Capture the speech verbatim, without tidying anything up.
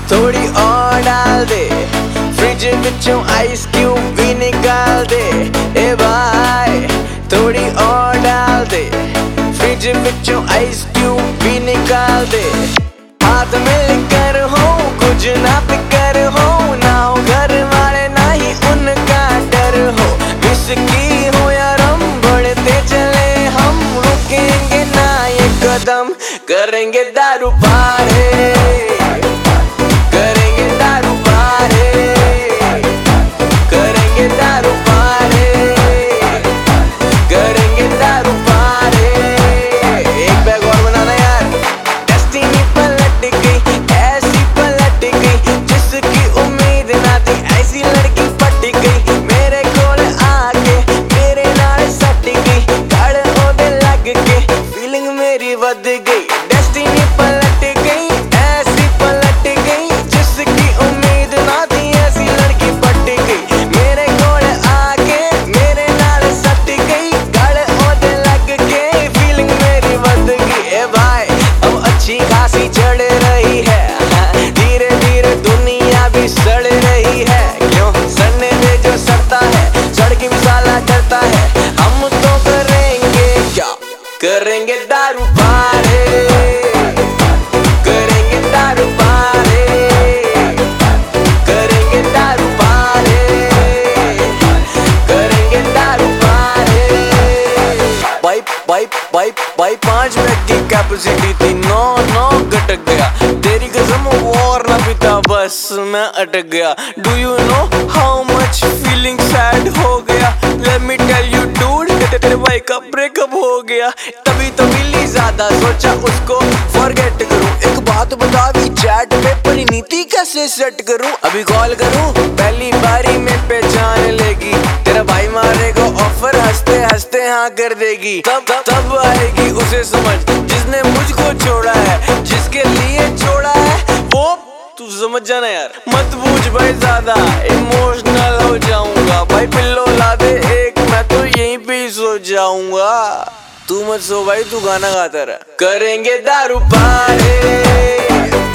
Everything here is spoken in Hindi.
थोड़ी और डाल दे, फ्रिज विचों आइस क्यूब भी निकाल दे। ए भाई थोड़ी और डाल दे, फ्रिज विचों आइस क्यूब भी निकाल दे। हाथ मिलकर हो कुछ ना फिकर हो, ना हो घर वाले ना ही उनका डर हो। विस्की हो या रम बढ़ते चले हम, रुकेंगे ना ये कदम, करेंगे दारू पारे, करेंगे दारू पारे, करेंगे दारू पारे, करेंगे दारू पारे। एक बैग और बनाना यार। डेस्टिनी पलट गई, ऐसी पलट गई, जिसकी उम्मीद ना थी ऐसी लड़की पट गई। मेरे कोल आके मेरे नाल सट गई, गड़ ओदे लग के फीलिंग मेरी वध गई। डेस्टिनी पलट गई, ऐसी पलट गई, जिसकी उम्मीद ना थी ऐसी लड़की पट गई। मेरे कोल आके मेरे नाल सट गई, गड़ ओदे लग के फीलिंग मेरी वध गई। ए भाई अब अच्छी खासी चढ़ रही है, धीरे धीरे दुनिया भी सड़ रही है। क्यों सड़ने दे जो सड़ता है, सड़ के भी साला डरता है। हम तो करेंगे क्या, करेंगे दारू पारे, करेंगे दारू पारे, करेंगे दारू पारे, करेंगे दारू पारे। पाइप पाइप पाइप पाइप पांच मिनट की कैपेसिटी थी, नौ नौ घटक गया। तेरी कसम और ना पीता बस मैं अटक गया। Do you know how much feeling sad हो गया, let me tell you dude, तेरे भाई का ब्रेकअप हो गया। तभी तो मिली ज्यादा, सोचा उसको फॉरगेट करूं। एक बात बता भी चैट पे परिणीति कैसे सेट करूं। अभी कॉल करूं पहली बारी में पहचान लेगी, तेरा भाई मारेगा ऑफर हंसते हंसते हाँ कर देगी। तब तब आएगी उसे समझ जिसने मुझको छोड़ा है, जिसके लिए छोड़ा है वो तू समझ जाना यार। मत पूछ भाई ज्यादा, इमोशनल हो जाऊंगा। भाई पिल्लो ला दे एक, मैं तो यहीं पे ही सो जाऊंगा। तू मत सो भाई, तू गाना गाता रहा। करेंगे दारू पारे,